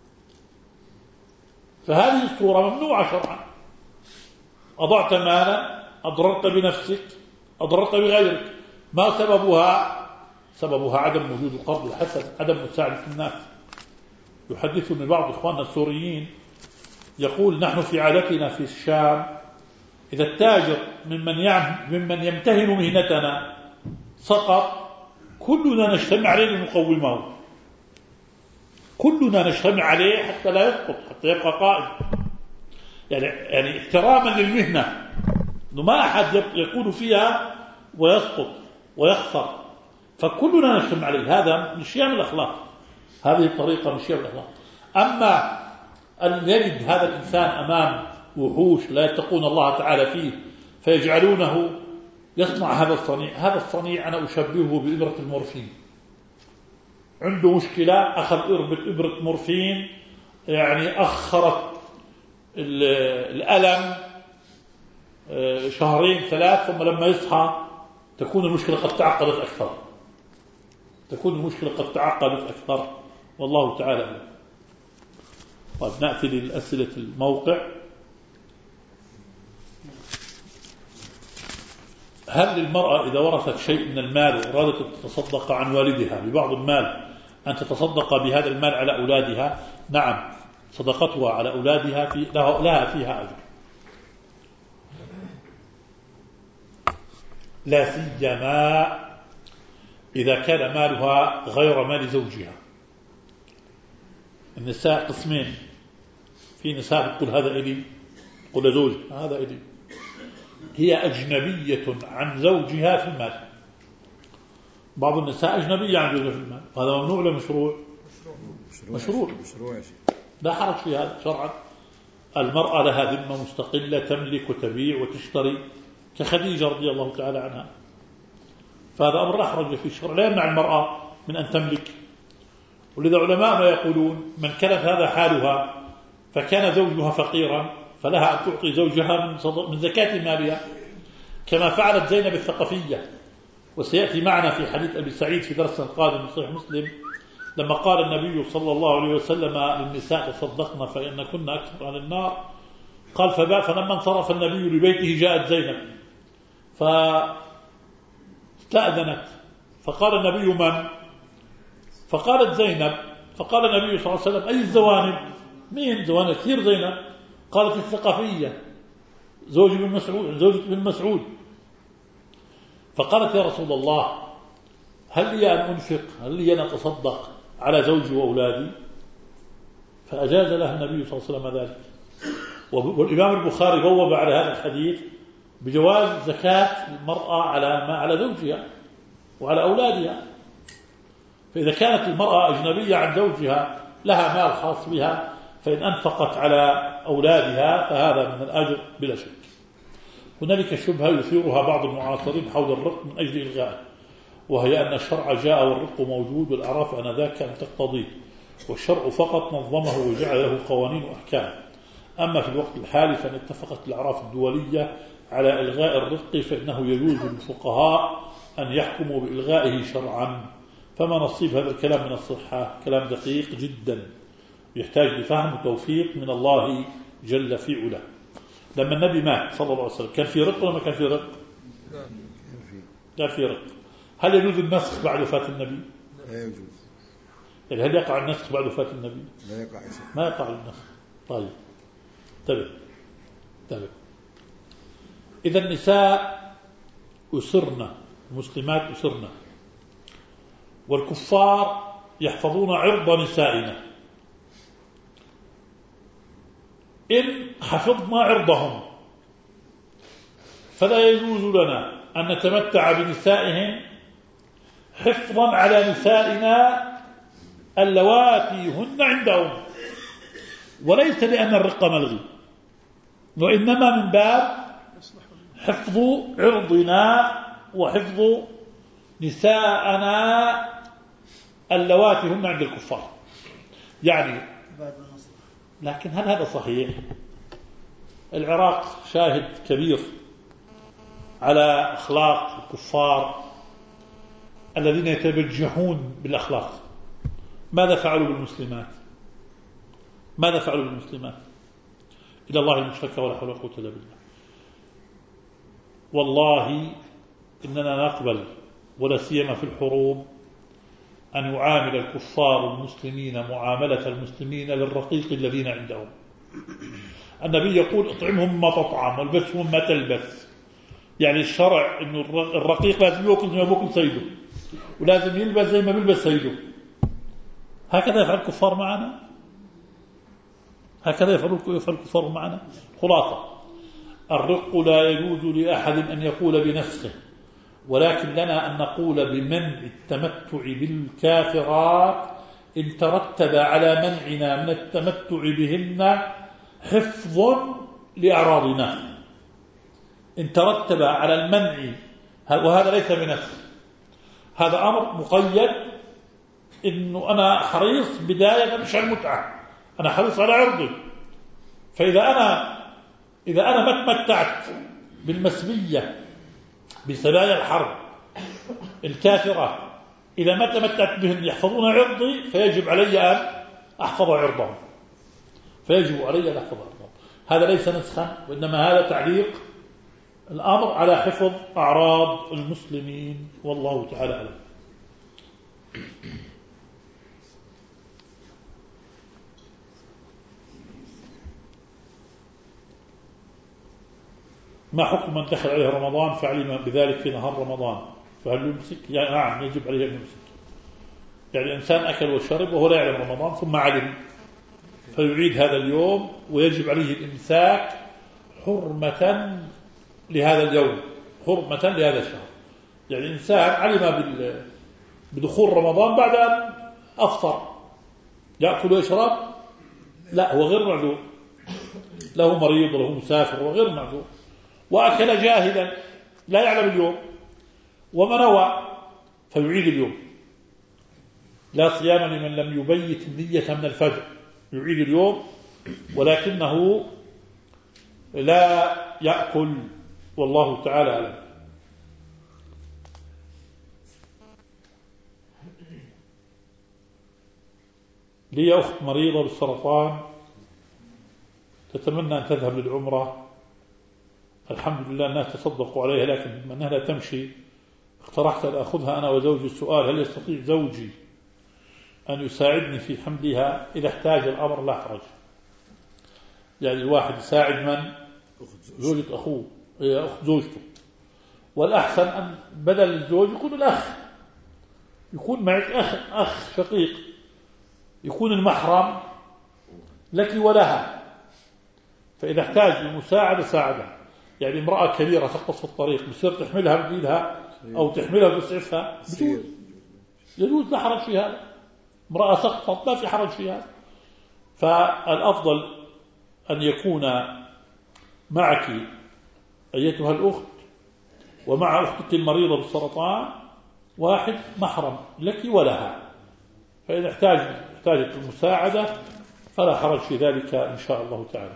فهذه الصورة ممنوعة شرعا. أضعت مالا، أضررت بنفسك، أضررت بغيرك. ما سببها؟ سببها عدم وجود القرض الحسن، عدم مساعدة الناس. يحدثني بعض إخواننا السوريين يقول نحن في عادتنا في الشام إذا التاجر ممن يمتهن مهنتنا سقط كلنا نجتمع عليه لنقومه، كلنا نجتمع عليه حتى لا يسقط، حتى يبقى قائم، يعني احتراما للمهنة، إنه ما أحد يكون فيها ويسقط ويخسر، فكلنا نجتمع عليه. هذا من شيم الأخلاق، هذه الطريقة من شيم الأخلاق. أما أن يجد هذا الإنسان أمام وحوش لا يتقون الله تعالى فيه فيجعلونه يصنع هذا الصنيع، هذا الصنيع أنا أشبهه بإبرة المورفين. عنده مشكلة، أخذ إبرة مورفين، يعني أخرت الألم 2 3 ثم لما يصحى تكون المشكلة قد تعقدت أكثر، والله تعالى أعلم. طيب نأتي للأسئلة الموقع. هل للمرأة إذا ورثت شيء من المال وأرادت أن تتصدق عن والدها ببعض المال أن تتصدق بهذا المال على أولادها؟ نعم، صدقتها على أولادها لها فيها أجر، لا سيما إذا كان مالها غير مال زوجها. النساء قسمين، في نساء تقول هذا إلي، تقول زوج هذا إلي، هي أجنبية عن زوجها في المال. بعض النساء أجنبية عن زوجها في المال، هذا ممنوع ولا مشروع؟ مشروع. لا حرج في هذا شرعا. المرأة لها ذمة مستقلة، تملك وتبيع وتشتري كخديجة رضي الله تعالى عنها، فهذا أمر لا حرج فيه الشرع، لا يمنع المرأة من أن تملك. ولذا علماء يقولون من كانت هذا حالها فكان زوجها فقيرا فلها أن تعطي زوجها من زكاة مالها كما فعلت زينب الثقفية. وسيأتي معنا في حديث أبي سعيد في درس قادم صحيح مسلم لما قال النبي صلى الله عليه وسلم للنساء تصدقن فإن كنا أكثر عن النار، قال فلما انصرف النبي لبيته جاءت زينب فاستأذنت، فقال النبي من؟ فقالت زينب، فقال النبي صلى الله عليه وسلم أي الزوانب؟ مين زوانب؟ كثير زينب. قالت الثقفية زوجي بن مسعود. فقالت يا رسول الله هل لي أن أنفق، هل لي أن أتصدق على زوجي وأولادي؟ فأجاز لها النبي صلى الله عليه وسلم ذلك. والإمام البخاري بوب على هذا الحديث بجواز زكاة المرأة على زوجها وعلى أولادها. فإذا كانت المرأة أجنبية عن زوجها لها مال خاص بها، فإن أنفقت على أولادها فهذا من الأجر بلا شك. هنالك شبهة يثيرها بعض المعاصرين حول الرق من أجل إلغائه، وهي أن الشرع جاء والرق موجود والأعراف آنذاك لم تقتضيه، والشرع فقط نظمه وجعل له قوانين وأحكام. أما في الوقت الحالي فإن اتفقت الأعراف الدولية على إلغاء الرق فإنه يجوز للفقهاء أن يحكموا بإلغائه شرعا. فما نصيب هذا الكلام من الصحة؟ كلام دقيق جدا يحتاج لفهم وتوفيق من الله جل في علاه. لما النبي مات صلى الله عليه وسلم كان في رق ولا ما كان في رق؟ كان في رق. هل يجوز النسخ بعد وفاة النبي؟ لا يجوز. يعني هل يقع النسخ بعد وفاة النبي؟ لا يقع. ما يقع النسخ. طيب تبع. إذا النساء أسرن، المسلمات أسرن، والكفار يحفظون عرض نسائنا. إن حفظنا عرضهم فلا يجوز لنا أن نتمتع بنسائهم حفظا على نسائنا اللواتي هن عندهم، وليس لأن الرق ملغي، وإنما من باب حفظ عرضنا وحفظ نساءنا اللواتي هن عند الكفار. يعني لكن هل هذا صحيح؟ العراق شاهد كبير على أخلاق الكفار الذين يتبجحون بالأخلاق. ماذا فعلوا بالمسلمات؟ ماذا فعلوا بالمسلمات؟ إلى الله المشركة ولا حول ولا قوة إلا بالله. والله إننا نقبل ولا سيما في الحروب أن يعامل الكفار المسلمين معاملة المسلمين للرقيق الذين عندهم. النبي يقول اطعمهم ما تطعم والبسهم ما تلبس. يعني الشرع إنه الرقيق لازم يأكل زي ما بأكل سيده، ولازم يلبس زي ما بيلبس سيده. هكذا يفعل الكفار معنا، هكذا يفعل الكفار معنا. خلاصة الرق لا يجوز لأحد أن يقول بنفسه، ولكن لنا أن نقول بمنع التمتع بالكافرات إن ترتب على منعنا من التمتع بهن حفظ لأعراضنا. إن ترتب على المنع، وهذا ليس بنفسه، هذا أمر مقيد، إنه أنا حريص بداية مش على المتعة، أنا حريص على عرضي. فإذا أنا ما تمتعت بالمسبية بسبايا الحرب الكافرة، إذا ما تمتعت بهم يحفظون عرضي فيجب علي أن أحفظ عرضهم، فيجب علي أن أحفظ عرضهم. هذا ليس نسخا، وإنما هذا تعليق الأمر على حفظ أعراض المسلمين، والله تعالى أعلم. ما حكم من دخل عليه رمضان فعلم بذلك في نهار رمضان، فهل يمسك؟ يعني نعم يجب عليه أن يمسك. يعني إنسان أكل وشرب وهو لا يعلم رمضان ثم علم، فيعيد هذا اليوم ويجب عليه الإمساك حرمة لهذا اليوم، حرمة لهذا الشهر. يعني إنسان علم بدخول رمضان بعد أن أفطر، يأكل ويشرب؟ لا، هو غير معذور، له مريض وله مسافر وغير معذور، وأكل جاهلا لا يعلم اليوم ومنوى فيعيد اليوم. لا صيام لمن لم يبيت النية من الفجر، يعيد اليوم ولكنه لا يأكل، والله تعالى أعلم. لي أخت مريضة بالسرطان تتمنى أن تذهب للعمرة، الحمد لله الناس تصدقوا عليها، لكن بما أنها لا تمشي اقترحت أن أخذها أنا وزوجي. السؤال: هل يستطيع زوجي أن يساعدني في حملها إذا احتاج الأمر؟ لا حرج. يعني الواحد يساعد من؟ زوجة أخوه، أخت زوجته. والأحسن أن بدل الزوج يكون الأخ، يكون معك أخ شقيق، يكون المحرم لك ولها، فإذا احتاج المساعدة ساعدها. يعني امرأة كبيرة تقص في الطريق بصير تحملها بإيدها أو تحملها بإسعافها، يجوز، لا حرج في هذا. امرأة سقطت لا في حرج في هذا. فالأفضل أن يكون معك أيتها الأخت ومع أختك المريضة بالسرطان واحد محرم لك ولها، فإن احتاجت المساعدة فلا حرج في ذلك إن شاء الله تعالى.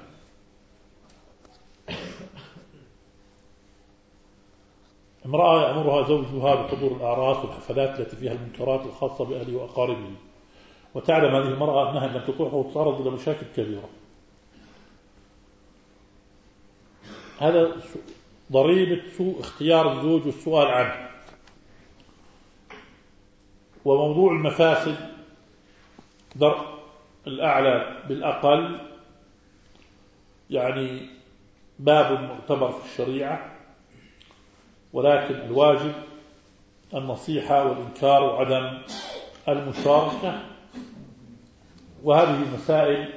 امرأة يأمرها زوجها بحضور الأعراس والحفلات التي فيها المنكرات الخاصة بأهله وأقاربه، وتعلم هذه المرأة أنها لم تطيعه وتتعرض إلى مشاكل كبيرة. هذا ضريبة سوء اختيار الزوج والسؤال عنه. وموضوع المفاسد درء الأعلى بالأقل يعني باب معتبر في الشريعة، ولكن الواجب النصيحة والإنكار وعدم المشاركة. وهذه مسائل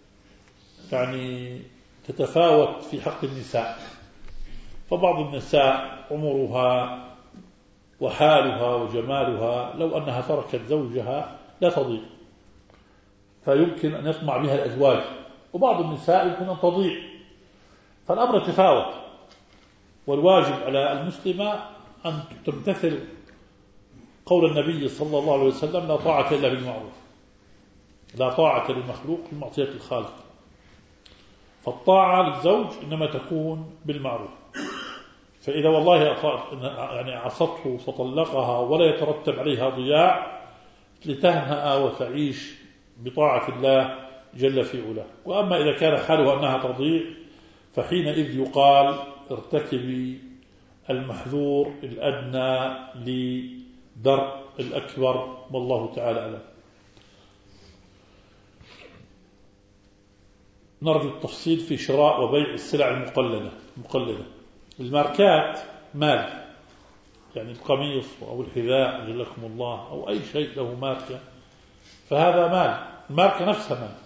يعني تتفاوت في حق النساء، فبعض النساء عمرها وحالها وجمالها لو أنها تركت زوجها لا تضيع، فيمكن أن يطمع بها الأزواج، وبعض النساء يمكن أن تضيع، فالأمر يتفاوت. والواجب على المسلمة أن تمتثل قول النبي صلى الله عليه وسلم: لا طاعة إلا بالمعروف، لا طاعة للمخلوق في معصية الخالق. فالطاعة للزوج إنما تكون بالمعروف، فإذا والله يعني عصته فطلقها ولا يترتب عليها ضياع لتهنأ وتعيش بطاعة الله جل في علاه. وأما إذا كان حالها أنها تضيع فحينئذ يقال: ارتكبي المحذور الأدنى لدرء الأكبر، والله تعالى أعلم. نرجو التفصيل في شراء وبيع السلع المقلدة. الماركات مال، يعني القميص أو الحذاء جلكم الله أو أي شيء له ماركة فهذا مال، الماركة نفسها مال،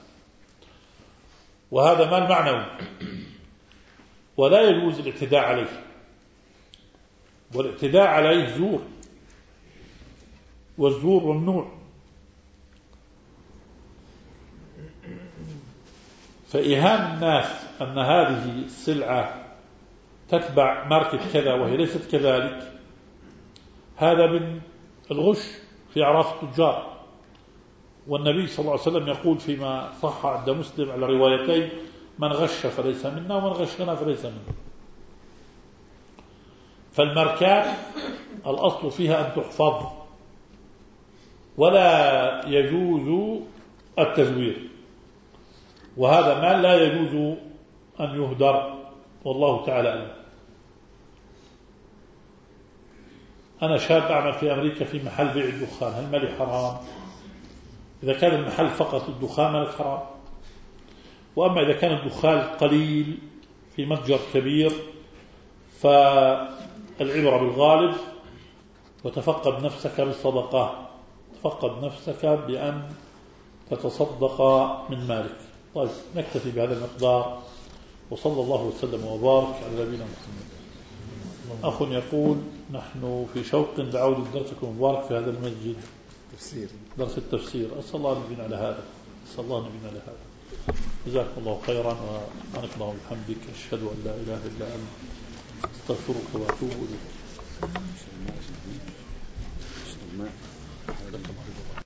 وهذا مال معنوي، ولا يجوز الاعتداء عليه، والاعتداء عليه زور، والزور ممنوع. فإيهام الناس أن هذه السلعة تتبع ماركة كذا وهي ليست كذلك هذا من الغش في أعراف التجار. والنبي صلى الله عليه وسلم يقول فيما صح عند مسلم على روايتين: من غش فليس منا ومن غشنا فليس منا. فالماركات الأصل فيها أن تحفظ ولا يجوز التزوير، وهذا مال لا يجوز أن يهدر، والله تعالى أعلم. أنا شاب أعمل في أمريكا في محل بيع الدخان، هل مالي حرام؟ إذا كان المحل فقط الدخان مالك حرام. وأما إذا كان الدخان قليل في متجر كبير فالعبرة بالغالب، وتفقد نفسك بالصدقة، تفقد نفسك بأن تتصدق من مالك. طيب نكتفي بهذا المقدار، وصلى الله وسلم وبارك على نبينا محمد. أخ يقول: نحن في شوق لعودة درسكم المبارك في هذا المسجد، درس التفسير. أسأل الله نبينا على هذا، أسأل الله نبينا على هذا. جزاكم الله خيرا، وأنا اللهم بحمدك أشهد أن لا إله إلا أنت أستغفرك وأتوب إليك.